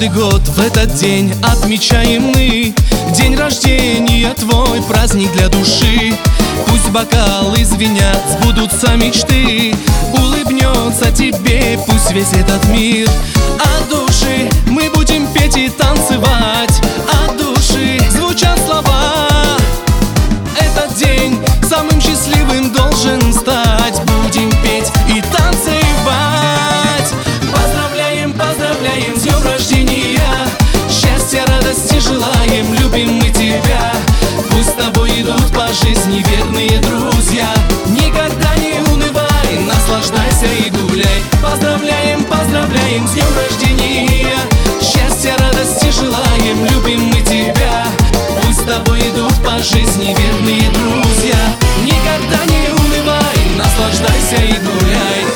Каждый год в этот день отмечаем мы день рождения твой, праздник для души. Пусть бокалы звенят, сбудутся мечты, улыбнется тебе пусть весь этот мир. От души мы будем петь и танцевать, от души звучат слова. Этот день самым счастливым должен стать. Будем петь и танцевать. Поздравляем, поздравляем с днем рождения, счастья, радости желаем, любим мы тебя. Пусть с тобой идут по жизни верные друзья. Никогда не унывай, наслаждайся и гуляй. Поздравляем, поздравляем с днем рождения, счастья, радости желаем, любим мы тебя. Пусть с тобой идут по жизни верные друзья. Никогда не унывай, наслаждайся и гуляй.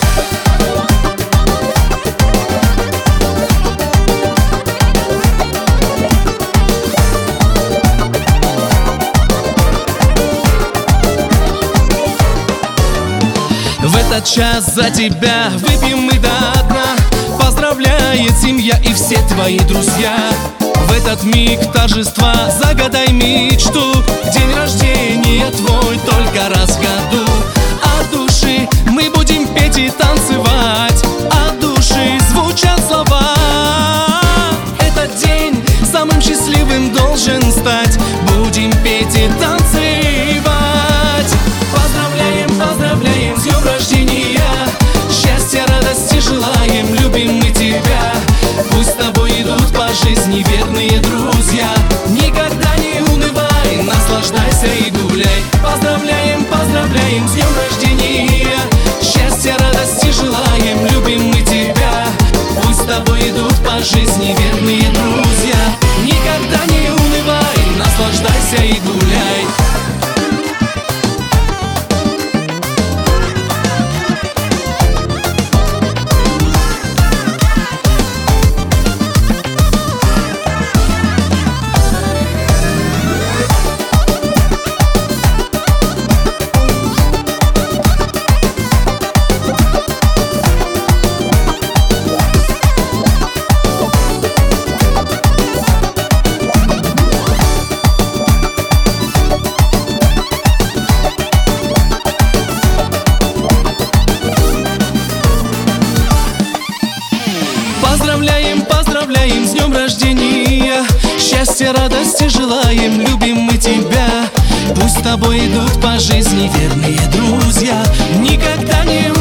В этот час за тебя выпьем мы до дна. Поздравляет семья и все твои друзья. В этот миг торжества загадай мечту. День рождения твой только раз в году. От души мы будем петь и танцевать, от души звучат слова. Этот день самым счастливым должен стать. Будем петь и танцевать. Поздравляем, поздравляем с днем рождения, счастья, радости желаем, любим мы тебя. Пусть с тобой идут по жизни верные друзья. Никогда не унывай, наслаждайся и гуляй. Поздравляем, поздравляем с днем рождения, счастья, радости желаем, любим мы тебя. Пусть с тобой идут по жизни верные друзья. Никогда не унывай, наслаждайся и гуляй. Поздравляем, поздравляем с днем рождения, счастья, радости желаем, любим мы тебя. Пусть с тобой идут по жизни верные друзья. Никогда не